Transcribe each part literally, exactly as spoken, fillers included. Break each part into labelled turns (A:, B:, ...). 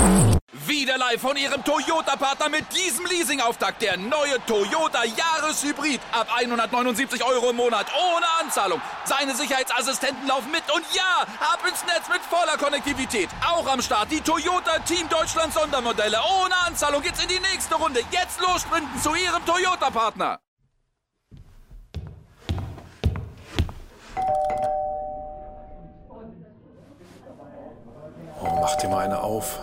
A: Wieder live von Ihrem Toyota-Partner mit diesem Leasing-Auftakt. Der neue Toyota Jahreshybrid. Ab hundertneunundsiebzig Euro im Monat. Ohne Anzahlung. Seine Sicherheitsassistenten laufen mit. Und ja, ab ins Netz mit voller Konnektivität. Auch am Start die Toyota Team Deutschland Sondermodelle. Ohne Anzahlung geht's in die nächste Runde. Jetzt los sprinten zu Ihrem Toyota-Partner.
B: Oh, mach dir mal eine auf.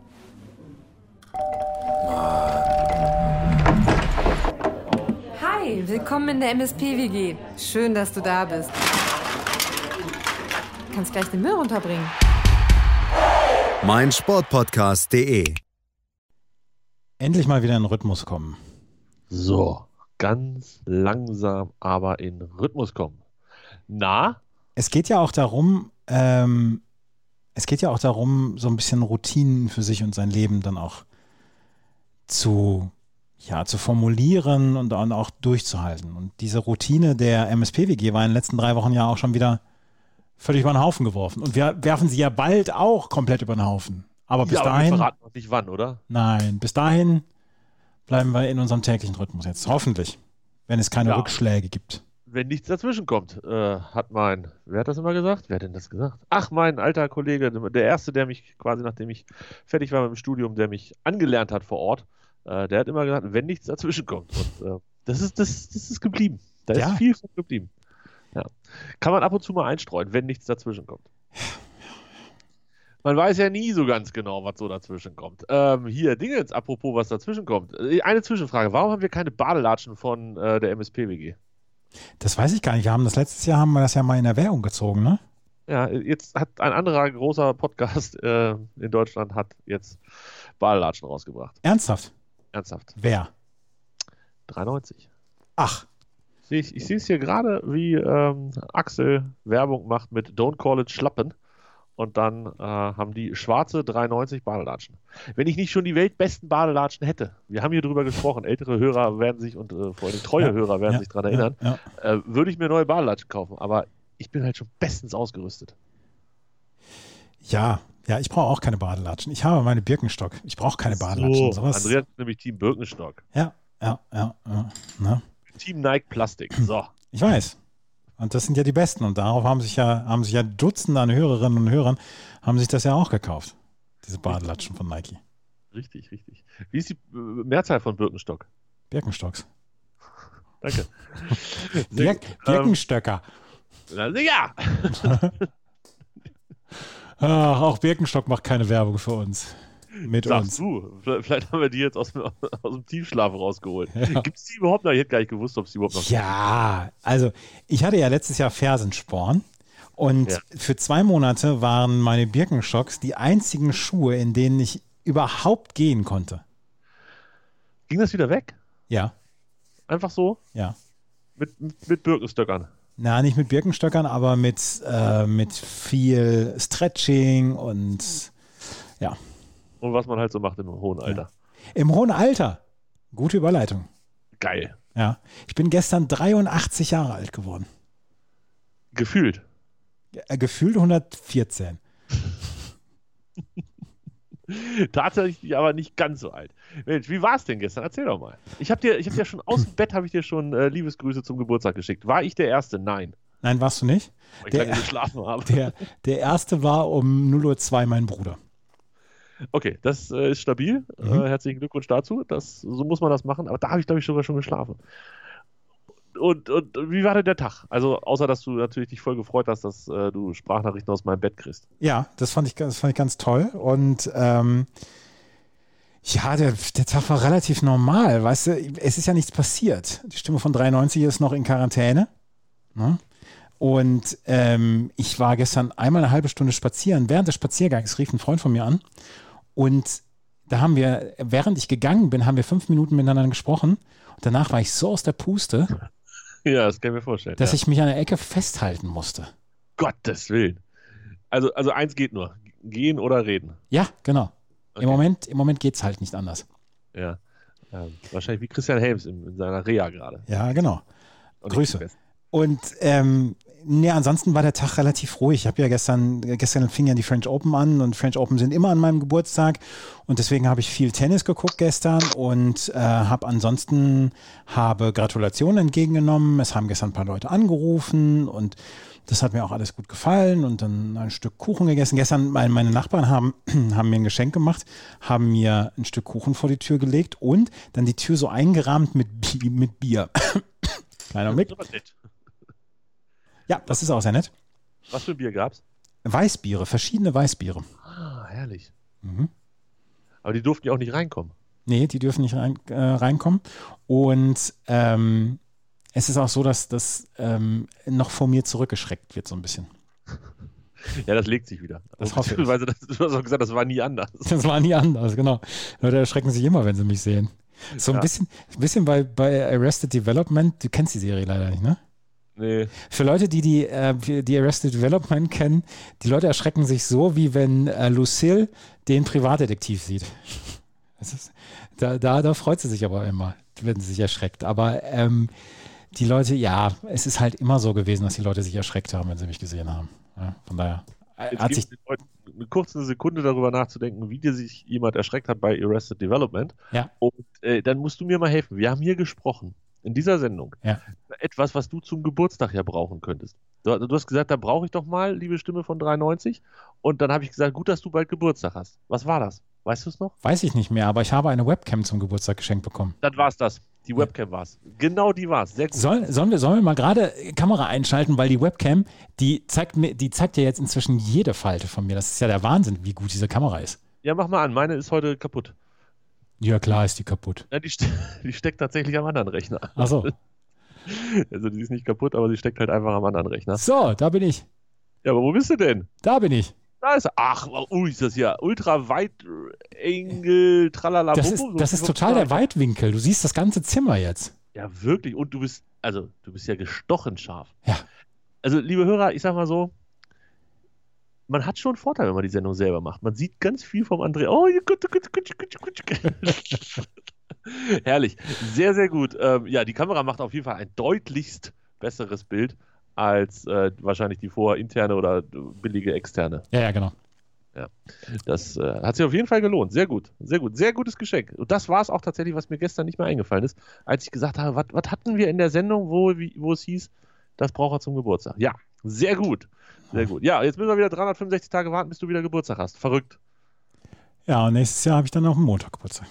C: Hi, willkommen in der M S P W G. Schön, dass du da bist. Du kannst gleich den Müll runterbringen.
D: mein Sportpodcast punkt de.
E: Endlich mal wieder in Rhythmus kommen.
F: So, ganz langsam aber in Rhythmus kommen. Na?
E: Es geht ja auch darum, ähm, es geht ja auch darum, so ein bisschen Routinen für sich und sein Leben dann auch zu, ja, zu formulieren und dann auch durchzuhalten. Und diese Routine der M S P W G war in den letzten drei Wochen ja auch schon wieder völlig über den Haufen geworfen. Und wir werfen sie ja bald auch komplett über den Haufen. Aber bis
F: ja, aber
E: dahin...
F: wir verraten noch nicht wann, oder?
E: Nein, bis dahin bleiben wir in unserem täglichen Rhythmus jetzt. Hoffentlich, wenn es keine
F: ja.
E: Rückschläge gibt.
F: Wenn nichts dazwischen kommt, äh, hat mein, wer hat das immer gesagt? Wer hat denn das gesagt? Ach, mein alter Kollege, der Erste, der mich quasi, nachdem ich fertig war mit dem Studium, der mich angelernt hat vor Ort, äh, der hat immer gesagt, wenn nichts dazwischen kommt. Und äh, das ist, das, das ist geblieben. Da
E: Ja.
F: ist viel von geblieben. Ja. Kann man ab und zu mal einstreuen, wenn nichts dazwischen kommt. Man weiß ja nie so ganz genau, was so dazwischen kommt. Ähm, hier, Dingens, apropos, was dazwischen kommt. Eine Zwischenfrage, warum haben wir keine Badelatschen von äh, der M S P W G?
E: Das weiß ich gar nicht. Wir haben das letztes Jahr, haben wir das ja mal in Erwägung gezogen, ne?
F: Ja, jetzt hat ein anderer großer Podcast äh, in Deutschland hat jetzt Badelatschen rausgebracht.
E: Ernsthaft?
F: Ernsthaft.
E: Wer?
F: drei neunzig.
E: Ach.
F: Ich, ich sehe es hier gerade, wie ähm, Axel Werbung macht mit Don't Call It Schlappen. Und dann äh, haben die schwarze drei neunzig Badelatschen. Wenn ich nicht schon die weltbesten Badelatschen hätte, wir haben hier drüber gesprochen, ältere Hörer werden sich und äh, vor allem treue
E: Ja,
F: Hörer werden
E: ja,
F: sich daran erinnern,
E: ja,
F: äh, würde ich mir neue Badelatschen kaufen. Aber ich bin halt schon bestens ausgerüstet.
E: Ja, ja, ich brauche auch keine Badelatschen. Ich habe meine Birkenstock. Ich brauche keine Badelatschen.
F: So,
E: Sowas.
F: Andreas ist nämlich Team Birkenstock.
E: Ja, ja, ja. ja ne?
F: Team Nike Plastik. So.
E: Ich weiß. Und das sind ja die Besten. Und darauf haben sich ja, haben sich ja Dutzende an Hörerinnen und Hörern haben sich das ja auch gekauft. Diese Badelatschen von Nike.
F: Richtig, richtig. Wie ist die äh, Mehrzahl von Birkenstock?
E: Birkenstocks.
F: Danke.
E: Bir Birkenstöcker.
F: Ähm, ja!
E: Ach, auch Birkenstock macht keine Werbung für uns. Mit
F: Sagst
E: uns.
F: du, vielleicht haben wir die jetzt aus dem, aus dem Tiefschlaf rausgeholt. Ja. Gibt es die überhaupt noch? Ich hätte gar nicht gewusst, ob es die überhaupt noch
E: Ja, gibt. Also ich hatte ja letztes Jahr Fersensporn und
F: ja.
E: für zwei Monate waren meine Birkenstocks die einzigen Schuhe, in denen ich überhaupt gehen konnte.
F: Ging das wieder weg?
E: Ja.
F: Einfach so?
E: Ja.
F: Mit, mit Birkenstöckern?
E: Na, nicht mit Birkenstöckern, aber mit, äh, mit viel Stretching und ja.
F: Und was man halt so macht im hohen Alter.
E: Ja. Im hohen Alter. Gute Überleitung.
F: Geil.
E: Ja. Ich bin gestern dreiundachtzig Jahre alt geworden.
F: Gefühlt?
E: Äh, gefühlt hundertvierzehn.
F: Tatsächlich aber nicht ganz so alt. Mensch, wie war es denn gestern? Erzähl doch mal. Ich habe dir, ich hab dir schon aus dem Bett habe ich dir schon äh, Liebesgrüße zum Geburtstag geschickt. War ich der Erste? Nein.
E: Nein, warst du nicht?
F: Weil ich
E: Der,
F: lange geschlafen habe.
E: der, der Erste war um null Uhr zwei mein Bruder.
F: Okay, das äh, ist stabil.
E: Mhm.
F: Äh, herzlichen Glückwunsch dazu. Das, so muss man das machen. Aber da habe ich, glaube ich, sogar schon geschlafen. Und, und wie war denn der Tag? Also, außer dass du natürlich dich voll gefreut hast, dass äh, du Sprachnachrichten aus meinem Bett kriegst.
E: Ja, das fand ich, das fand ich ganz toll. Und ähm, ja, der, der Tag war relativ normal. Weißt du, es ist ja nichts passiert. Die Stimme von dreiundneunzig ist noch in Quarantäne. Ne? Und ähm, ich war gestern einmal eine halbe Stunde spazieren. Während des Spaziergangs rief ein Freund von mir an. Und da haben wir, während ich gegangen bin, haben wir fünf Minuten miteinander gesprochen. Und danach war ich so aus der Puste,
F: Ja, das kann ich mir vorstellen.
E: dass
F: ja.
E: ich mich an der Ecke festhalten musste.
F: Gottes Willen. Also, also eins geht nur. Gehen oder reden.
E: Ja, genau.
F: Okay.
E: Im Moment, im Moment geht es halt nicht anders.
F: Ja. Ähm, wahrscheinlich wie Christian Helms in, in seiner Reha gerade.
E: Ja, genau.
F: Und nicht
E: Grüße.
F: die Besten.
E: Und ähm, nee, ansonsten war der Tag relativ ruhig. Ich habe ja gestern, gestern fing ja die French Open an und French Open sind immer an meinem Geburtstag und deswegen habe ich viel Tennis geguckt gestern und äh, habe ansonsten habe Gratulationen entgegengenommen. Es haben gestern ein paar Leute angerufen und das hat mir auch alles gut gefallen und dann ein Stück Kuchen gegessen. Gestern meine, meine Nachbarn haben, haben mir ein Geschenk gemacht, haben mir ein Stück Kuchen vor die Tür gelegt und dann die Tür so eingerahmt mit, Bi- mit Bier. Kleiner Blick. Ja, das ist auch sehr nett.
F: Was für Bier gab's?
E: Weißbiere, verschiedene Weißbiere.
F: Ah, herrlich.
E: Mhm.
F: Aber die durften ja auch nicht reinkommen.
E: Nee, die dürfen nicht rein, äh, reinkommen. Und ähm, es ist auch so, dass das ähm, noch vor mir zurückgeschreckt wird, so ein bisschen.
F: Ja, das legt sich wieder.
E: Das hoffe ich.
F: Weil das, du hast auch gesagt, das war nie anders.
E: Das war nie anders, genau. Leute erschrecken sich immer, wenn sie mich sehen. So ein
F: Ja.
E: bisschen, ein bisschen bei, bei Arrested Development, du kennst die Serie leider nicht, ne?
F: Nee.
E: Für Leute, die die, äh, die Arrested Development kennen, die Leute erschrecken sich so, wie wenn äh, Lucille den Privatdetektiv sieht. Das ist, da, da, da freut sie sich aber immer, wenn sie sich erschreckt. Aber ähm, die Leute, ja, es ist halt immer so gewesen, dass die Leute sich erschreckt haben, wenn sie mich gesehen haben. Ja, von daher äh,
F: Jetzt
E: hat
F: gibt
E: sich,
F: es den Leuten eine kurze Sekunde darüber nachzudenken, wie dir sich jemand erschreckt hat bei Arrested Development.
E: ja,
F: Und äh, dann musst du mir mal helfen. Wir haben hier gesprochen, in dieser Sendung,
E: ja.
F: etwas, was du zum Geburtstag ja brauchen könntest. Du, du hast gesagt, da brauche ich doch mal, liebe Stimme von dreiundneunzig. Und dann habe ich gesagt, gut, dass du bald Geburtstag hast. Was war das? Weißt du es noch?
E: Weiß ich nicht mehr, aber ich habe eine Webcam zum Geburtstag geschenkt bekommen.
F: Dann war es das. Die Webcam war es. Genau die war es. Sehr gut.
E: Soll, sollen, wir, sollen wir mal gerade Kamera einschalten, weil die Webcam, die zeigt mir, die zeigt ja jetzt inzwischen jede Falte von mir. Das ist ja der Wahnsinn, wie gut diese Kamera ist.
F: Ja, mach mal an. Meine ist heute kaputt.
E: Ja, klar ist die kaputt.
F: Ja, die, ste die steckt tatsächlich am anderen Rechner.
E: Ach so.
F: Also die ist nicht kaputt, aber sie steckt halt einfach am anderen Rechner.
E: So, da bin ich.
F: Ja, aber wo bist du denn?
E: Da bin ich.
F: Da ist er. Ach, ui, ist das ja Ultra-Weit-Engel, tralala.
E: Das ist,
F: Bumbo, so
E: das
F: wie
E: ist
F: vom
E: total der
F: Start.
E: Weitwinkel. Du siehst das ganze Zimmer jetzt.
F: Ja, wirklich. Und du bist, also, du bist ja gestochen scharf.
E: Ja.
F: Also, liebe Hörer, ich sag mal so, man hat schon einen Vorteil, wenn man die Sendung selber macht. Man sieht ganz viel vom André. Oh, gut, gut, gut, gut, gut. Herrlich. Sehr, sehr gut. Ähm, ja, die Kamera macht auf jeden Fall ein deutlichst besseres Bild als äh, wahrscheinlich die vorher interne oder billige externe.
E: Ja, ja, genau.
F: Das äh, hat sich auf jeden Fall gelohnt. Sehr gut. Sehr gut. Sehr gutes Geschenk. Und das war es auch tatsächlich, was mir gestern nicht mehr eingefallen ist, als ich gesagt habe, was was hatten wir in der Sendung, wo, wie, wo es hieß, das braucht er zum Geburtstag. Ja, sehr gut. Sehr gut. Ja, jetzt müssen wir wieder dreihundertfünfundsechzig Tage warten, bis du wieder Geburtstag hast. Verrückt.
E: Ja, und nächstes Jahr habe ich dann auch einen Montag Geburtstag.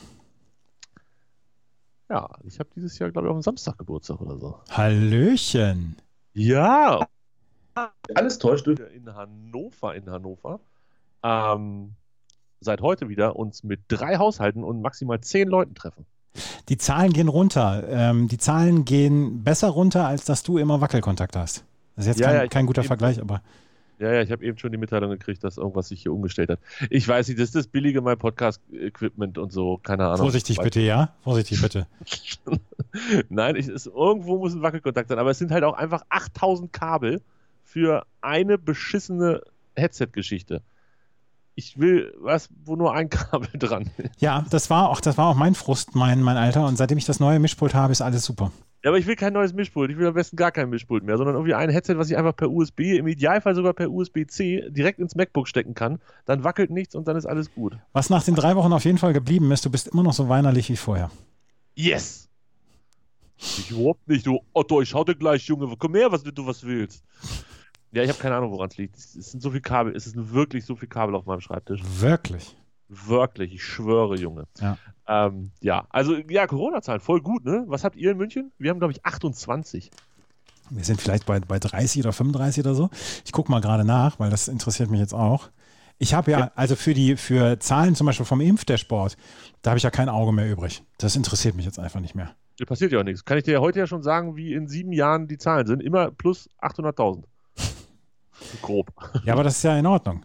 F: Ja, ich habe dieses Jahr, glaube ich, auf dem Samstag Geburtstag oder so.
E: Hallöchen.
F: Ja. Alles täuscht durch. In Hannover, in Hannover. Ähm, seit heute wieder uns mit drei Haushalten und maximal zehn Leuten treffen.
E: Die Zahlen gehen runter. Ähm, die Zahlen gehen besser runter, als dass du immer Wackelkontakt hast. Das ist jetzt
F: Ja,
E: kein,
F: ja, ich
E: kein
F: hab
E: guter
F: eben-
E: Vergleich, aber
F: Ja, ja, ich habe eben schon die Mitteilung gekriegt, dass irgendwas sich hier umgestellt hat. Ich weiß nicht, das ist das billige mein Podcast-Equipment und so, keine Ahnung.
E: vorsichtig
F: Weiß-
E: bitte, ja? Vorsichtig bitte.
F: Nein, ich, es, irgendwo muss ein Wackelkontakt sein, aber es sind halt auch einfach achttausend Kabel für eine beschissene Headset-Geschichte. Ich will was, wo nur ein Kabel dran ist.
E: Ja, das war auch, das war auch mein Frust, mein, mein Alter. Und seitdem ich das neue Mischpult habe, ist alles super.
F: Ja, aber ich will kein neues Mischpult. Ich will am besten gar kein Mischpult mehr, sondern irgendwie ein Headset, was ich einfach per U S B, im Idealfall sogar per U S B C, direkt ins MacBook stecken kann. Dann wackelt nichts und dann ist alles gut.
E: Was nach den drei Wochen auf jeden Fall geblieben ist, du bist immer noch so weinerlich wie vorher.
F: Yes! Ich überhaupt nicht, du Otto, ich schau dir gleich, Junge. Komm her, was du was willst. Ja, ich habe keine Ahnung, woran es liegt. Es sind so viele Kabel, es sind wirklich so viele Kabel auf meinem Schreibtisch.
E: Wirklich.
F: Wirklich, ich schwöre, Junge.
E: Ja.
F: Ähm, ja, also ja, Corona-Zahlen, voll gut, ne? Was habt ihr in München? Wir haben, glaube ich, achtundzwanzig.
E: Wir sind vielleicht bei, bei dreißig oder fünfunddreißig oder so. Ich gucke mal gerade nach, weil das interessiert mich jetzt auch. Ich habe ja,
F: Ja.
E: also für die für Zahlen zum Beispiel vom Impfdashboard, da habe ich ja kein Auge mehr übrig. Das interessiert mich jetzt einfach nicht mehr.
F: Da passiert ja auch nichts. Kann ich dir ja heute ja schon sagen, wie in sieben Jahren die Zahlen sind. Immer plus achthunderttausend. Grob.
E: Ja, aber das ist ja in Ordnung.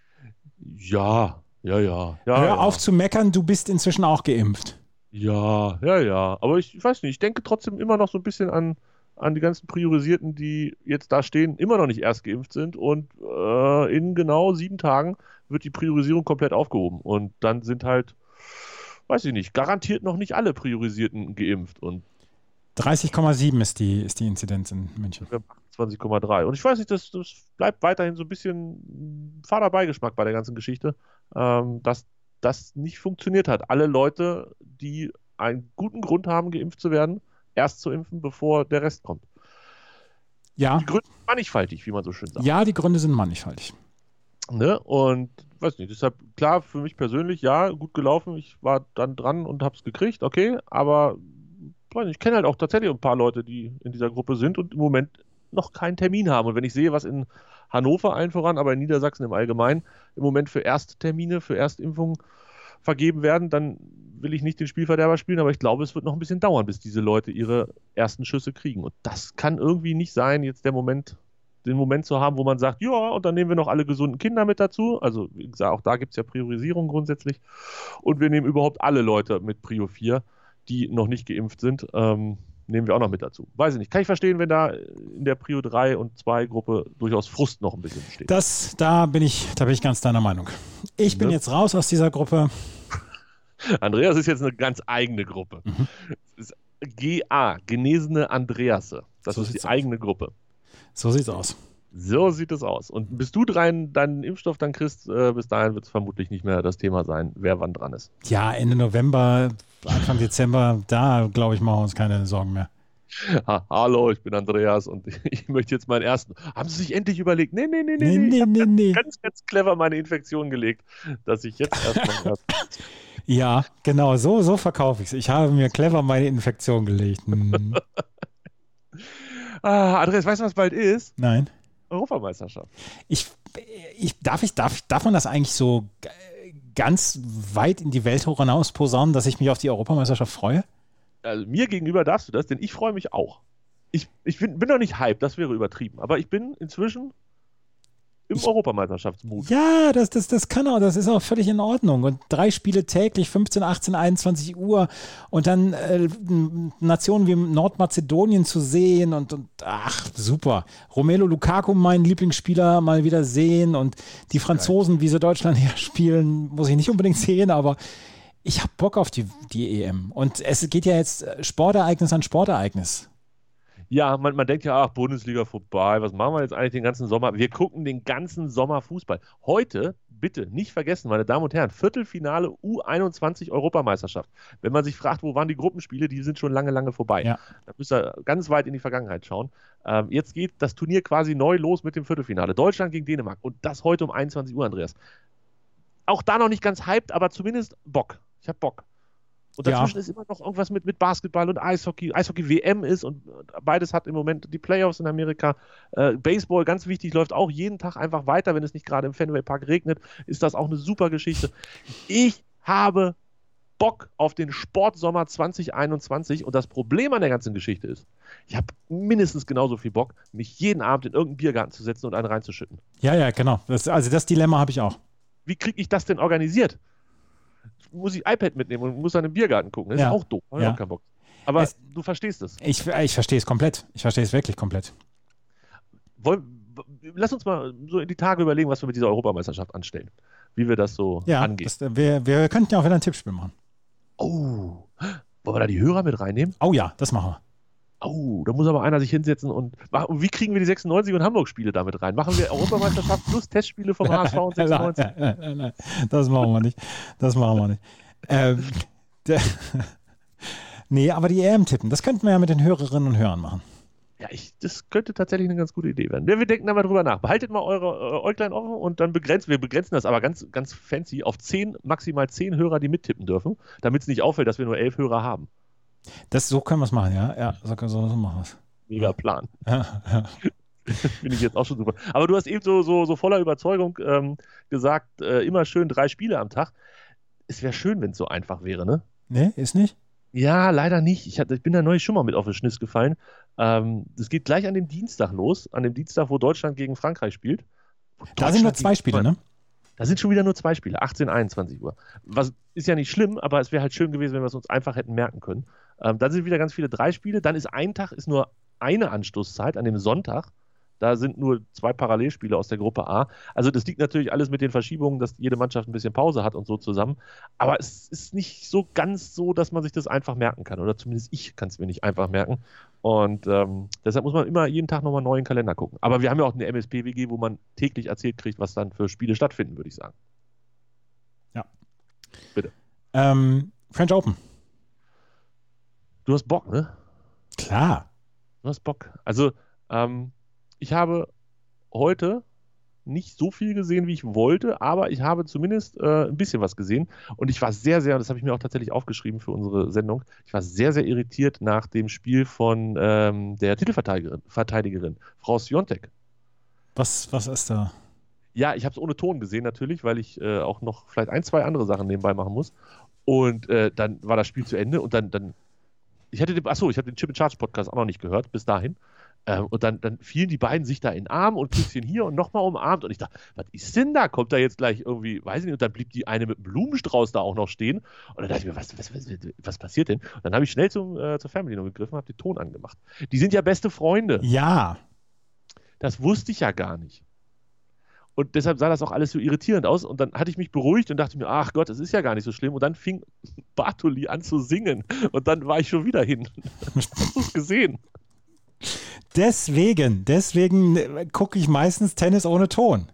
F: Ja, ja, ja. ja
E: Hör
F: ja.
E: auf zu meckern, du bist inzwischen auch geimpft.
F: Ja, ja, ja. Aber ich, ich weiß nicht, ich denke trotzdem immer noch so ein bisschen an, an die ganzen Priorisierten, die jetzt da stehen, immer noch nicht erst geimpft sind. Und äh, in genau sieben Tagen wird die Priorisierung komplett aufgehoben. Und dann sind halt, weiß ich nicht, garantiert noch nicht alle Priorisierten geimpft. Und
E: dreißig Komma sieben ist die, ist die Inzidenz in München.
F: wir haben achtundzwanzig Komma drei. Und ich weiß nicht, das, das bleibt weiterhin so ein bisschen fader Beigeschmack bei der ganzen Geschichte, ähm, dass das nicht funktioniert hat. Alle Leute, die einen guten Grund haben, geimpft zu werden, erst zu impfen, bevor der Rest kommt.
E: Ja.
F: Die Gründe sind mannigfaltig, wie man so schön sagt.
E: Ja, die Gründe sind mannigfaltig.
F: Ne? Und weiß nicht, deshalb klar, für mich persönlich, ja, gut gelaufen. Ich war dann dran und hab's gekriegt, okay, aber ich kenne halt auch tatsächlich ein paar Leute, die in dieser Gruppe sind und im Moment noch keinen Termin haben. Und wenn ich sehe, was in Hannover allen voran, aber in Niedersachsen im Allgemeinen im Moment für Ersttermine, für Erstimpfungen vergeben werden, dann will ich nicht den Spielverderber spielen, aber ich glaube, es wird noch ein bisschen dauern, bis diese Leute ihre ersten Schüsse kriegen. Und das kann irgendwie nicht sein, jetzt der Moment, den Moment zu haben, wo man sagt, ja, und dann nehmen wir noch alle gesunden Kinder mit dazu. Also, wie gesagt, auch da gibt es ja Priorisierung grundsätzlich. Und wir nehmen überhaupt alle Leute mit Prio vier, die noch nicht geimpft sind, ähm, nehmen wir auch noch mit dazu. Weiß ich nicht. Kann ich verstehen, wenn da in der Prio drei und zwei Gruppe durchaus Frust noch ein bisschen besteht.
E: Das, da bin ich, da bin ich ganz deiner Meinung. Ich bin
F: Ne?
E: jetzt raus aus dieser Gruppe.
F: Andreas ist jetzt eine ganz eigene Gruppe.
E: Mhm.
F: Das ist G A, Genesene Andreasse. Das
E: So
F: ist die
E: sieht's aus.
F: eigene Gruppe.
E: So sieht's aus.
F: So sieht es aus. Und bis du drein deinen Impfstoff dann kriegst, äh, bis dahin wird es vermutlich nicht mehr das Thema sein, wer wann dran ist.
E: Ja, Ende November, Anfang Dezember, da glaube ich, machen wir uns keine Sorgen mehr.
F: Ha, hallo, ich bin Andreas und ich möchte jetzt meinen ersten. Haben Sie sich endlich überlegt? Nee, nee, nee, nee,
E: Nee,
F: nee.
E: nee,
F: Ich habe
E: nee, nee.
F: ganz, ganz clever meine Infektion gelegt, dass ich jetzt erstmal.
E: Ja, genau, so, so verkaufe ich es. Ich habe mir clever meine Infektion gelegt. Hm.
F: ah, Andreas, weißt du, was bald ist?
E: Nein.
F: Europameisterschaft.
E: Ich, ich, darf, ich, darf, darf man das eigentlich so g- ganz weit in die Welt hinaus posaunen, dass ich mich auf die Europameisterschaft freue?
F: Also mir gegenüber darfst du das, denn ich freue mich auch. Ich, ich bin, bin noch nicht hyped, das wäre übertrieben, aber ich bin inzwischen im
E: Ich-
F: Europameisterschaftsmut.
E: Ja, das, das, das kann auch, das ist auch völlig in Ordnung. Und drei Spiele täglich, fünfzehn, achtzehn, einundzwanzig Uhr und dann äh, Nationen wie Nordmazedonien zu sehen und, und ach, super. Romelu Lukaku, mein Lieblingsspieler, mal wieder sehen und die Franzosen, wie sie Deutschland her spielen, muss ich nicht unbedingt sehen, aber ich habe Bock auf die, die E M. Und es geht ja jetzt Sportereignis an Sportereignis.
F: Ja, man, man denkt ja, ach, Bundesliga vorbei, was machen wir jetzt eigentlich den ganzen Sommer? Wir gucken den ganzen Sommer Fußball. Heute, bitte nicht vergessen, meine Damen und Herren, Viertelfinale U einundzwanzig Europameisterschaft. Wenn man sich fragt, wo waren die Gruppenspiele, die sind schon lange, lange vorbei.
E: Ja.
F: Da müsst ihr ganz weit in die Vergangenheit schauen. Ähm, jetzt geht das Turnier quasi neu los mit dem Viertelfinale. Deutschland gegen Dänemark und das heute um einundzwanzig Uhr, Andreas. Auch da noch nicht ganz hyped, aber zumindest Bock. Ich habe Bock. Und dazwischen
E: Ja.
F: ist immer noch irgendwas mit, mit Basketball und Eishockey. Eishockey-W M ist und beides hat im Moment die Playoffs in Amerika. Äh, Baseball, ganz wichtig, läuft auch jeden Tag einfach weiter, wenn es nicht gerade im Fenway Park regnet, ist das auch eine super Geschichte. Ich habe Bock auf den Sportsommer zwanzig einundzwanzig und das Problem an der ganzen Geschichte ist, ich habe mindestens genauso viel Bock, mich jeden Abend in irgendeinen Biergarten zu setzen und einen reinzuschütten.
E: Ja, ja, genau. Das, also das Dilemma habe ich auch.
F: Wie kriege ich das denn organisiert? Muss ich iPad mitnehmen und muss dann im Biergarten gucken. Das
E: Ja.
F: ist auch doof. Hab ich
E: Ja.
F: auch keinen Bock. Aber
E: Es-
F: du verstehst es.
E: Ich, ich verstehe es komplett. Ich verstehe es wirklich komplett.
F: Wollen, lass uns mal so in die Tage überlegen, was wir mit dieser Europameisterschaft anstellen. Wie wir das so
E: Ja,
F: angehen.
E: das, wir, wir könnten ja auch wieder ein Tippspiel machen.
F: Oh, wollen wir da die Hörer mit reinnehmen?
E: Oh ja, das machen wir.
F: Oh, da muss aber einer sich hinsetzen und, und wie kriegen wir die sechsundneunzig und Hamburg-Spiele damit rein? Machen wir Europameisterschaft plus Testspiele vom H S V und sechsundneunzig?
E: Nein, nein, nein, nein, das machen wir nicht. Das machen wir nicht. Ähm, der, nee, aber die E M tippen, das könnten wir ja mit den Hörerinnen und Hörern machen.
F: Ja, ich, das könnte tatsächlich eine ganz gute Idee werden. Wir denken da mal drüber nach. Behaltet mal eure äh, Äuglein offen und dann begrenzen wir begrenzen das aber ganz, ganz fancy auf zehn, maximal zehn Hörer, die mittippen dürfen, damit es nicht auffällt, dass wir nur elf Hörer haben.
E: Das, so können wir es machen, ja. Ja, so, so, so machen wir es.
F: Mega Plan.
E: Ja, ja.
F: Finde ich jetzt auch schon super. Aber du hast eben so, so, so voller Überzeugung ähm, gesagt, äh, immer schön drei Spiele am Tag. Es wäre schön, wenn es so einfach wäre, ne?
E: Nee, ist nicht?
F: Ja, leider nicht. Ich, hatte, ich bin da neulich schon mal mit auf den Schniss gefallen. Ähm, das geht gleich an dem Dienstag los, an dem Dienstag, wo Deutschland gegen Frankreich spielt.
E: Da sind nur zwei Spiele, ne?
F: Da sind schon wieder nur zwei Spiele, achtzehn, einundzwanzig Uhr. Was ist ja nicht schlimm, aber es wäre halt schön gewesen, wenn wir es uns einfach hätten merken können. Ähm, dann sind wieder ganz viele drei Spiele. Dann ist ein Tag, ist nur eine Anstoßzeit an dem Sonntag. Da sind nur zwei Parallelspiele aus der Gruppe A. Also das liegt natürlich alles mit den Verschiebungen, dass jede Mannschaft ein bisschen Pause hat und so zusammen. Aber es ist nicht so ganz so, dass man sich das einfach merken kann. Oder zumindest ich kann es mir nicht einfach merken. Und ähm, deshalb muss man immer jeden Tag nochmal neu in den Kalender gucken. Aber wir haben ja auch eine M S P W G, wo man täglich erzählt kriegt, was dann für Spiele stattfinden, würde ich sagen.
E: Ja.
F: Bitte.
E: Ähm, French Open.
F: Du hast Bock, ne?
E: Klar.
F: Du hast Bock. Also, ähm, ich habe heute nicht so viel gesehen, wie ich wollte, aber ich habe zumindest äh, ein bisschen was gesehen. Und ich war sehr, sehr, das habe ich mir auch tatsächlich aufgeschrieben für unsere Sendung, ich war sehr, sehr irritiert nach dem Spiel von ähm, der Titelverteidigerin, Verteidigerin, Frau Swiatek.
E: Was, was ist da?
F: Ja, ich habe es ohne Ton gesehen natürlich, weil ich äh, auch noch vielleicht ein, zwei andere Sachen nebenbei machen muss. Und äh, dann war das Spiel zu Ende und dann, dann ich hatte den, achso, ich habe den Chip and Charge Podcast auch noch nicht gehört, bis dahin. Ähm, und dann, dann fielen die beiden sich da in den Arm und Küsschen hier und nochmal umarmt. Und ich dachte, was ist denn da? Kommt da jetzt gleich irgendwie, weiß ich nicht, und dann blieb die eine mit einem Blumenstrauß da auch noch stehen. Und dann dachte ich mir, was, was, was, was passiert denn? Und dann habe ich schnell zum, äh, zur Family noch gegriffen und habe den Ton angemacht. Die sind ja beste Freunde.
E: Ja.
F: Das wusste ich ja gar nicht. Und deshalb sah das auch alles so irritierend aus. Und dann hatte ich mich beruhigt und dachte mir, ach Gott, das ist ja gar nicht so schlimm. Und dann fing Bartoli an zu singen. Und dann war ich schon wieder hin. Hast du es gesehen?
E: Deswegen, deswegen gucke ich meistens Tennis ohne Ton.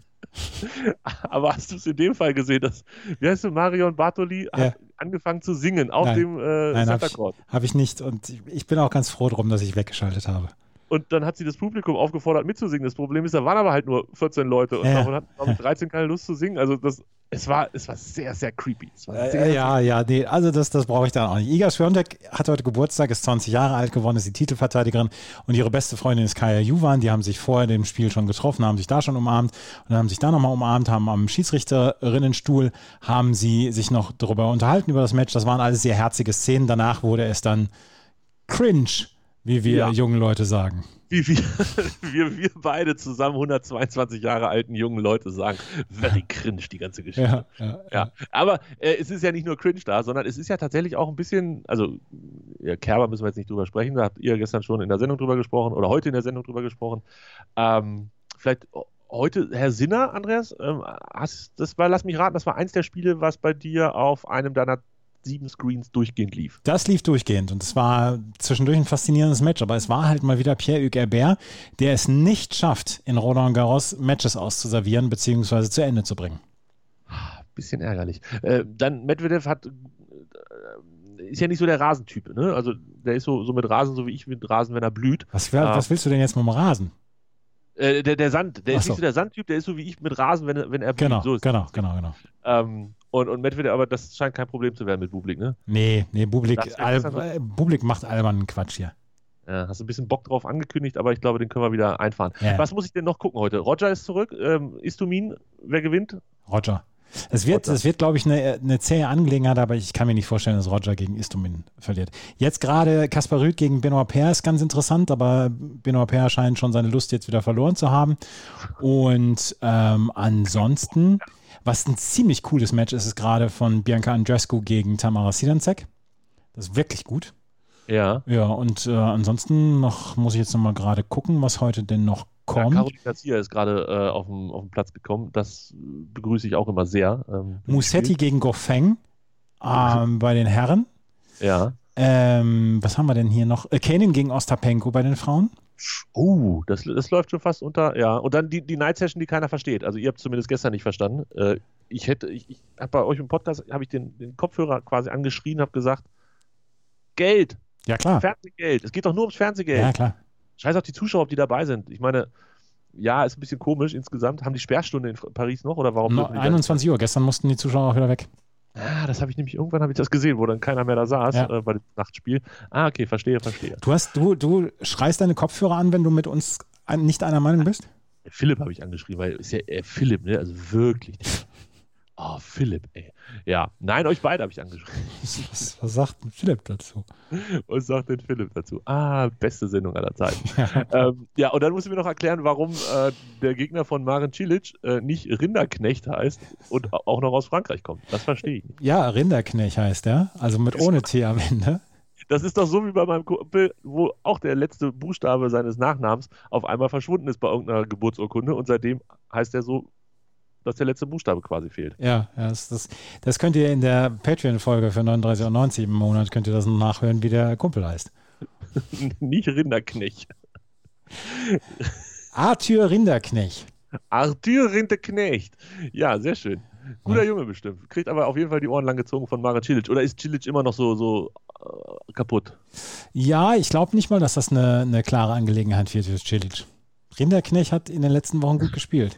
F: Aber hast du es in dem Fall gesehen, dass, wie heißt du, Marion Bartoli
E: ja.
F: hat angefangen zu singen auf
E: Nein.
F: dem äh,
E: Nein,
F: Center
E: habe
F: Court?
E: ich, hab ich nicht. Und ich, ich bin auch ganz froh drum, dass ich weggeschaltet habe.
F: Und dann hat sie das Publikum aufgefordert mitzusingen. Das Problem ist, da waren aber halt nur vierzehn Leute und
E: ja.
F: davon hatten, glaube ich, dreizehn keine Lust zu singen. Also das, es war, es war sehr, sehr creepy. Es war sehr,
E: äh, ja, ja, nee, also das, das brauche ich dann auch nicht. Iga Swiatek hat heute Geburtstag, ist zwanzig Jahre alt geworden, ist die Titelverteidigerin und ihre beste Freundin ist Kaya Juvan. Die haben sich vorher dem Spiel schon getroffen, haben sich da schon umarmt und haben sich da nochmal umarmt, haben am Schiedsrichterinnenstuhl, haben sie sich noch darüber unterhalten, über das Match. Das waren alles sehr herzige Szenen. Danach wurde es dann cringe, wie wir
F: ja.
E: jungen Leute sagen.
F: Wie wir, wir, wir beide zusammen hundertzweiundzwanzig Jahre alten jungen Leute sagen, very cringe, die ganze Geschichte.
E: Ja, ja,
F: ja. Aber äh, es ist ja nicht nur cringe da, sondern es ist ja tatsächlich auch ein bisschen, also ja, Kerber müssen wir jetzt nicht drüber sprechen, da habt ihr gestern schon in der Sendung drüber gesprochen oder heute in der Sendung drüber gesprochen. Ähm, vielleicht heute, Herr Sinner, Andreas, ähm, hast, das war, lass mich raten, das war eins der Spiele, was bei dir auf einem deiner sieben Screens durchgehend lief.
E: Das lief durchgehend und es war zwischendurch ein faszinierendes Match, aber es war halt mal wieder Pierre-Hugues Herbert, der es nicht schafft, in Roland Garros Matches auszuservieren bzw. zu Ende zu bringen.
F: Bisschen ärgerlich. Äh, dann Medvedev hat äh, ist ja nicht so der Rasentyp, ne? Also der ist so, so mit Rasen, so wie ich mit Rasen, wenn er blüht.
E: Was, wär,
F: äh,
E: was willst du denn jetzt mit dem Rasen?
F: Äh, der, der Sand, der
E: Ach
F: ist
E: so.
F: nicht so der Sandtyp, der ist so wie ich mit Rasen, wenn, wenn er blüht.
E: Genau,
F: So ist
E: genau,
F: das.
E: genau, genau.
F: Ähm, und, und Medvedev, aber das scheint kein Problem zu werden mit Bublik, ne?
E: Nee, nee, Bublik,
F: Das wär
E: Al,
F: besser so.
E: äh, Bublik macht albernen Quatsch hier.
F: Ja, hast du ein bisschen Bock drauf angekündigt, aber ich glaube, den können wir wieder einfahren.
E: Ja.
F: Was muss ich denn noch gucken heute? Roger ist zurück, ähm, Istomin, wer gewinnt?
E: Roger. Es wird,
F: Roger.
E: es wird, glaube ich, eine, eine zähe Angelegenheit, aber ich kann mir nicht vorstellen, dass Roger gegen Istomin verliert. Jetzt gerade Kaspar Rüth gegen Benoit Paire ist ganz interessant, aber Benoit Paire scheint schon seine Lust jetzt wieder verloren zu haben. Und ähm, ansonsten, was ein ziemlich cooles Match ist, ist gerade von Bianca Andreescu gegen Tamara Sidancek. Das ist wirklich gut.
F: Ja.
E: Ja, und äh, ansonsten noch muss ich jetzt nochmal gerade gucken, was heute denn noch
F: Ja,
E: kommt.
F: Caroline Garcia ist gerade äh, auf, dem, auf den Platz gekommen. Das begrüße ich auch immer sehr. Ähm,
E: Musetti gegen Goffeng ähm, bei den Herren.
F: Ja.
E: Ähm, was haben wir denn hier noch? Äh, Kanin gegen Ostapenko bei den Frauen.
F: Oh, das, das läuft schon fast unter. Ja. Und dann die, die Night Session, die keiner versteht. Also ihr habt zumindest gestern nicht verstanden. Äh, ich hätte, ich, ich habe bei euch im Podcast, habe ich den, den Kopfhörer quasi angeschrien, habe gesagt, Geld,
E: Ja, klar.
F: Fernsehgeld. Es geht doch nur ums Fernsehgeld.
E: Ja, klar.
F: Scheiß auf die Zuschauer, ob die dabei sind. Ich meine, ja, ist ein bisschen komisch insgesamt. Haben die Sperrstunde in Paris noch oder warum?
E: No,
F: dürfen die da-
E: einundzwanzig Uhr. Gestern mussten die Zuschauer auch wieder weg.
F: Ah, das habe ich nämlich, irgendwann habe ich das gesehen, wo dann keiner mehr da saß
E: Ja.
F: äh, bei dem Nachtspiel. Ah, okay, verstehe, verstehe.
E: Du hast, du, du schreist deine Kopfhörer an, wenn du mit uns ein, nicht einer Meinung bist?
F: Philipp habe ich angeschrieben, weil ist ja äh, Philipp, ne? Also wirklich. Oh, Philipp, ey. Ja, nein, euch beide habe ich angeschrieben.
E: Was, was sagt Philipp dazu?
F: Was sagt denn Philipp dazu? Ah, beste Sendung aller Zeiten. ähm, ja, und dann musst du mir noch erklären, warum äh, der Gegner von Marin Cilic äh, nicht Rinderknecht heißt und auch noch aus Frankreich kommt. Das verstehe ich nicht.
E: Ja, Rinderknecht heißt er. Also mit ohne T am Ende.
F: Das ist doch so wie bei meinem Kumpel, wo auch der letzte Buchstabe seines Nachnamens auf einmal verschwunden ist bei irgendeiner Geburtsurkunde und seitdem heißt er so, dass der letzte Buchstabe quasi fehlt.
E: Ja, ja das, das, das könnt ihr in der Patreon-Folge für neununddreißig Euro neunzig im Monat, könnt ihr das noch nachhören, wie der Kumpel heißt.
F: Nicht Rinderknecht.
E: Arthur Rinderknecht.
F: Arthur Rinderknecht. Ja, sehr schön. Guter
E: Ja.
F: Junge bestimmt. Kriegt aber auf jeden Fall die Ohren lang gezogen von Maren Cilic. Oder ist Cilic immer noch so, so äh, kaputt?
E: Ja, ich glaube nicht mal, dass das eine, eine klare Angelegenheit wird für Cilic. Rinderknecht hat in den letzten Wochen gut gespielt.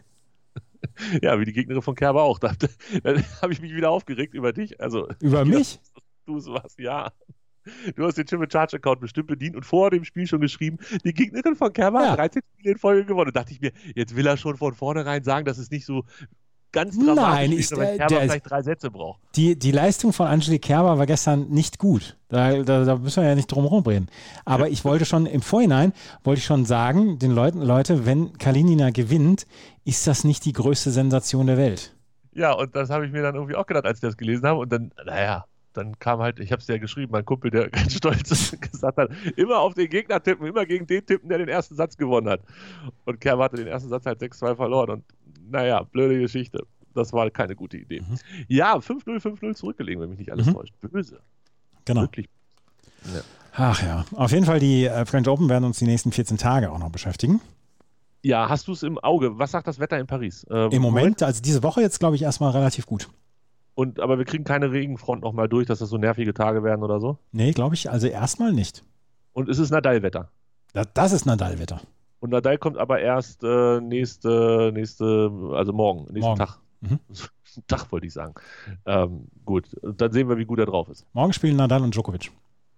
F: Ja, wie die Gegnerin von Kerber auch. Da, da habe ich mich wieder aufgeregt über dich. Also,
E: Über
F: ja,
E: mich?
F: Du es warst, ja. Du hast den Triple Charge Account bestimmt bedient und vor dem Spiel schon geschrieben, die Gegnerin von Kerber
E: Ja.
F: hat dreizehn Spiele in Folge gewonnen. Da dachte ich mir, jetzt will er schon von vornherein sagen, dass es nicht so ganz dramatisch
E: Nein,
F: ist,
E: ich-
F: wenn
E: der-
F: Kerber
E: der ist-
F: vielleicht drei Sätze braucht.
E: Die, die Leistung von Angelique Kerber war gestern nicht gut. Da, da, da müssen wir ja nicht drum herum reden. Aber ich wollte schon im Vorhinein, wollte ich schon sagen, den Leuten, Leute, wenn Kalinina gewinnt, ist das nicht die größte Sensation der Welt.
F: Ja, und das habe ich mir dann irgendwie auch gedacht, als ich das gelesen habe. Und dann, naja, dann kam halt, ich habe es ja geschrieben, mein Kumpel, der ganz stolz ist, gesagt hat, immer auf den Gegner tippen, immer gegen den tippen, der den ersten Satz gewonnen hat. Und Kerber hatte den ersten Satz halt sechs zwei verloren. Und naja, blöde Geschichte. Das war keine gute Idee.
E: Mhm.
F: Ja, fünf null, fünf null zurückgelegen, wenn mich nicht alles
E: Mhm.
F: täuscht. Böse.
E: Genau.
F: Wirklich. Ja.
E: Ach ja, auf jeden Fall die äh, French Open werden uns die nächsten vierzehn Tage auch noch beschäftigen.
F: Ja, hast du es im Auge? Was sagt das Wetter in Paris? Ähm,
E: Im Moment, also diese Woche jetzt, glaube ich, erstmal relativ gut.
F: Und, aber wir kriegen keine Regenfront nochmal durch, dass das so nervige Tage werden oder so.
E: Nee, glaube ich, also erstmal nicht.
F: Und es ist Nadal-Wetter.
E: Das, das ist Nadal-Wetter.
F: Und Nadal kommt aber erst äh, nächste, nächste, also morgen, nächsten
E: Morgen.
F: Tag.
E: Mhm.
F: Tag wollte ich sagen. Ähm, gut, dann sehen wir, wie gut er drauf ist.
E: Morgen spielen Nadal und Djokovic.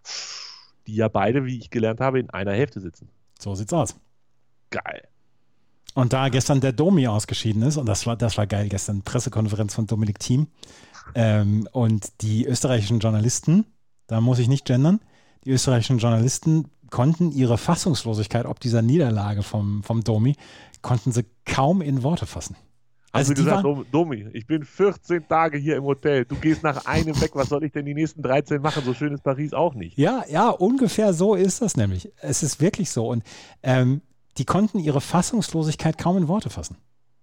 F: Die ja beide, wie ich gelernt habe, in einer Hälfte sitzen.
E: So sieht's aus.
F: Geil.
E: Und da gestern der Domi ausgeschieden ist, und das war, das war geil, gestern Pressekonferenz von Dominik Thiem, ähm, und die österreichischen Journalisten, da muss ich nicht gendern, die österreichischen Journalisten konnten ihre Fassungslosigkeit ob dieser Niederlage vom, vom Domi, konnten sie kaum in Worte fassen.
F: Hast
E: Also
F: du
E: die
F: gesagt,
E: waren,
F: Dom- Domi, ich bin vierzehn Tage hier im Hotel. Du gehst nach einem weg. Was soll ich denn die nächsten dreizehn machen? So schön ist Paris auch nicht.
E: ja, ja, ungefähr so ist das nämlich. Es ist wirklich so. Und ähm, die konnten ihre Fassungslosigkeit kaum in Worte fassen.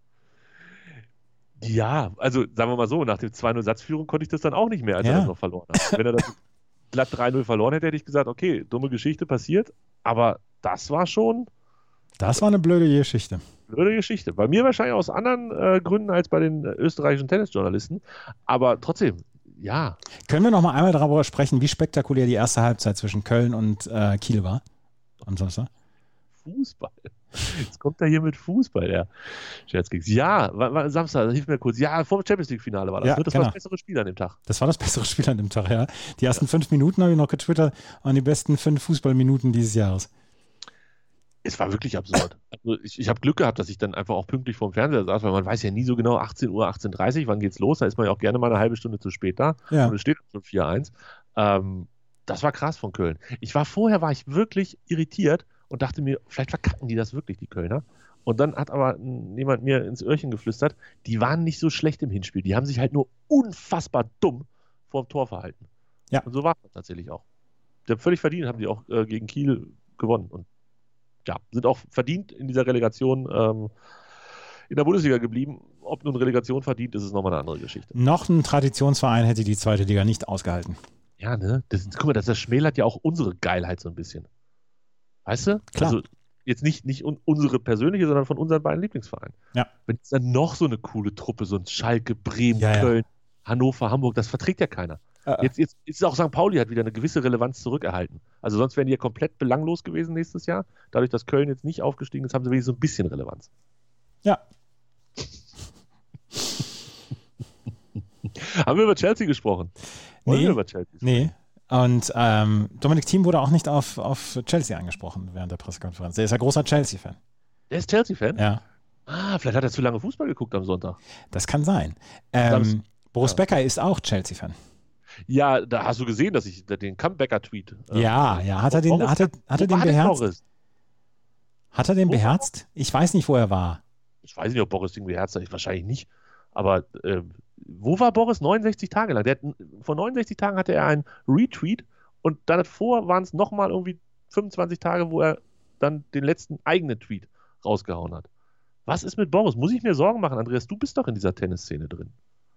F: Ja, also sagen wir mal so, nach dem zwei null Satzführung konnte ich das dann auch nicht mehr, als
E: Ja.
F: er das noch verloren hat. Wenn er das glatt drei null verloren hätte, hätte ich gesagt, okay, dumme Geschichte passiert, aber das war schon
E: Das war eine blöde Geschichte.
F: eine blöde Geschichte. Bei mir wahrscheinlich aus anderen äh, Gründen als bei den äh, österreichischen Tennisjournalisten, aber trotzdem, ja.
E: Können wir noch mal einmal darüber sprechen, wie spektakulär die erste Halbzeit zwischen Köln und äh, Kiel war? Am Samstag?
F: Fußball. Jetzt kommt er hier mit Fußball, der Scherzkeks. Ja, war, war Samstag, hilf mir kurz. Ja, vor dem Champions League-Finale war das.
E: Ja,
F: ne? Das
E: genau.
F: war das bessere Spiel an dem Tag.
E: Das war das bessere Spiel an dem Tag, ja. Die ersten fünf Minuten habe ich noch getwittert, waren die besten fünf Fußballminuten dieses Jahres.
F: Es war wirklich absurd. Also ich, ich habe Glück gehabt, dass ich dann einfach auch pünktlich vorm Fernseher saß, weil man weiß ja nie so genau, achtzehn Uhr, achtzehn Uhr dreißig, wann geht's los? Da ist man ja auch gerne mal eine halbe Stunde zu spät da.
E: Ja.
F: Und es steht schon vier eins. Ähm, das war krass von Köln. Ich war vorher, war ich wirklich irritiert und dachte mir, vielleicht verkacken die das wirklich, die Kölner. Und dann hat aber jemand mir ins Öhrchen geflüstert, die waren nicht so schlecht im Hinspiel. Die haben sich halt nur unfassbar dumm vorm Tor verhalten.
E: Ja.
F: Und so war es tatsächlich auch. Die haben völlig verdient, haben die auch äh, gegen Kiel gewonnen. Und ja, sind auch verdient in dieser Relegation ähm, in der Bundesliga geblieben. Ob nun Relegation verdient, ist es nochmal eine andere Geschichte.
E: Noch ein Traditionsverein hätte die zweite Liga nicht ausgehalten.
F: Ja, ne? Das, guck mal, das, das schmälert ja auch unsere Geilheit so ein bisschen. Weißt du?
E: Klar.
F: Also jetzt nicht, nicht un unsere persönliche, sondern von unseren beiden Lieblingsvereinen.
E: Ja.
F: Wenn es dann noch so eine coole Truppe, so ein Schalke, Bremen,
E: Ja, ja.
F: Köln, Hannover, Hamburg, das verträgt ja keiner.
E: Äh,
F: Jetzt, jetzt ist auch Sankt Pauli hat wieder eine gewisse Relevanz zurückerhalten. Also sonst wären die ja komplett belanglos gewesen nächstes Jahr. Dadurch, dass Köln jetzt nicht aufgestiegen ist, haben sie wenigstens so ein bisschen Relevanz.
E: Ja.
F: Haben wir über Chelsea gesprochen? Wollen
E: Nee.
F: wir über Chelsea sprechen?
E: Nee. Und ähm, Dominik Thiem wurde auch nicht auf, auf Chelsea angesprochen während der Pressekonferenz. Der ist ja großer Chelsea-Fan.
F: Der ist Chelsea-Fan?
E: Ja,
F: Ah, vielleicht hat er zu lange Fußball geguckt am Sonntag.
E: das kann sein.
F: Das-
E: Ähm, Boris
F: ja.
E: Becker ist auch Chelsea-Fan.
F: Ja, da hast du gesehen, dass ich den Comebacker-Tweet. äh,
E: Ja, ja. Hat er den,
F: Boris-
E: hat er, hat er
F: Wo
E: den
F: war denn
E: beherzt?
F: Boris?
E: Hat er den
F: Wo war
E: beherzt? Ich weiß nicht, wo er war.
F: Ich weiß nicht, ob Boris den beherzt hat. Ich wahrscheinlich nicht. Aber äh, wo war Boris neunundsechzig Tage lang? Der hat, vor neunundsechzig Tagen hatte er einen Retweet Und davor waren es nochmal irgendwie fünfundzwanzig Tage, wo er dann den letzten eigenen Tweet rausgehauen hat. Was ist mit Boris? Muss ich mir Sorgen machen, Andreas? Du bist doch in dieser Tennisszene drin.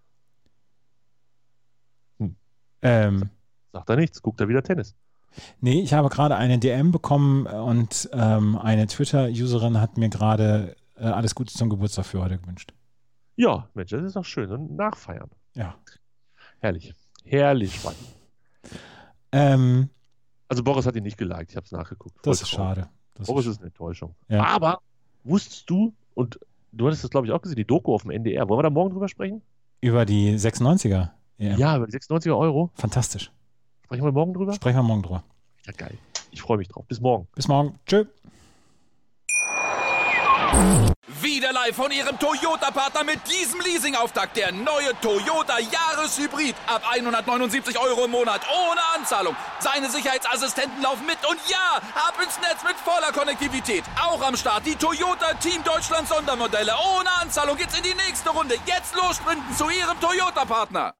F: Hm.
E: Ähm,
F: Sagt er nichts, guckt er wieder Tennis.
E: Nee, ich habe gerade eine D M bekommen und ähm, eine Twitter-Userin hat mir gerade äh, alles Gute zum Geburtstag für heute gewünscht.
F: Ja, Mensch, das ist doch schön. Und nachfeiern.
E: Ja.
F: Herrlich. Herrlich spannend.
E: Ähm,
F: also Boris hat ihn nicht geliked, ich habe es nachgeguckt. Voll
E: das ist
F: traurig.
E: schade. Das
F: Boris
E: ist
F: ist eine Enttäuschung.
E: Ja.
F: Aber wusstest du, und du hattest das glaube ich auch gesehen, die Doku auf dem N D R. Wollen wir da morgen drüber sprechen?
E: Über die sechsundneunziger. Ja,
F: Ja, über die sechsundneunziger Euro.
E: fantastisch.
F: Sprechen wir morgen drüber?
E: Sprechen wir morgen drüber.
F: Ja, geil. Ich freue mich drauf. Bis morgen.
E: Bis morgen. Tschö.
A: Wieder live von Ihrem Toyota-Partner mit diesem Leasing-Auftakt. Der neue Toyota Jahreshybrid. Ab hundertneunundsiebzig Euro im Monat. Ohne Anzahlung. Seine Sicherheitsassistenten laufen mit. Und ja, ab ins Netz mit voller Konnektivität. Auch am Start die Toyota Team Deutschland Sondermodelle. Ohne Anzahlung geht's in die nächste Runde. Jetzt los sprinten zu Ihrem Toyota-Partner.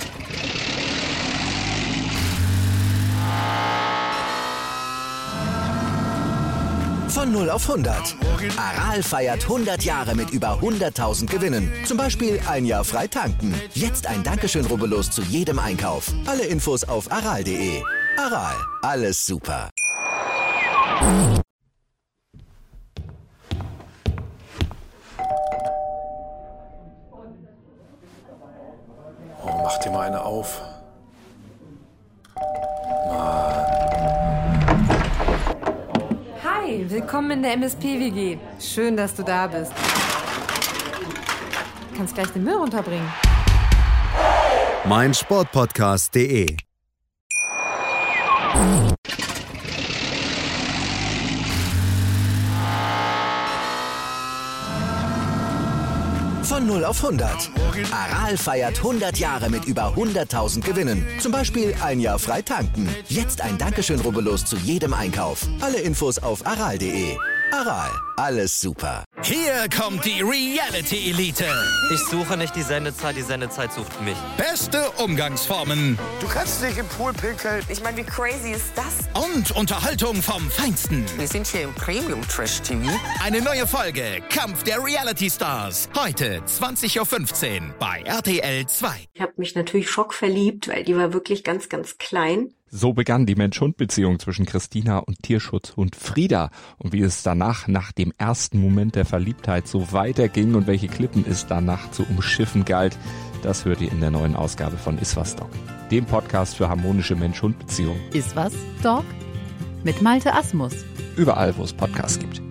B: Von null auf hundert. Aral feiert hundert Jahre mit über hunderttausend Gewinnen. Zum Beispiel ein Jahr frei tanken. Jetzt ein Dankeschön, rubbellos zu jedem Einkauf. Alle Infos auf aral punkt de. Aral, alles super.
G: Oh, mach dir mal eine auf.
C: Hi, willkommen in der M S P-W G. Schön, dass du da bist. Du kannst gleich den Müll runterbringen.
D: mein Sportpodcast punkt de.
B: Von null auf hundert. Aral feiert hundert Jahre mit über hunderttausend Gewinnen. Zum Beispiel ein Jahr frei tanken. Jetzt ein Dankeschön, rubbellos zu jedem Einkauf. Alle Infos auf aral punkt de. Aral, alles super.
H: Hier kommt die Reality-Elite.
I: Ich suche nicht die Sendezeit, die Sendezeit sucht mich.
H: Beste Umgangsformen
G: Du kannst nicht im Pool pinkeln.
J: Ich meine, wie crazy ist das?
H: und Unterhaltung vom Feinsten.
J: Wir sind hier im Premium-Trash-T V.
H: Eine neue Folge Kampf der Reality-Stars. Heute zwanzig Uhr fünfzehn bei R T L zwei.
K: Ich habe mich natürlich schockverliebt, weil die war wirklich ganz, ganz klein.
L: So begann die Mensch-Hund-Beziehung zwischen Christina und Tierschutzhund Frieda. Und wie es danach, nach dem ersten Moment der Verliebtheit, so weiterging und welche Klippen es danach zu umschiffen galt, das hört ihr in der neuen Ausgabe von Iswas Dog, dem Podcast für harmonische Mensch-Hund-Beziehungen.
M: Iswas Dog mit Malte Asmus.
L: Überall, wo es Podcasts gibt.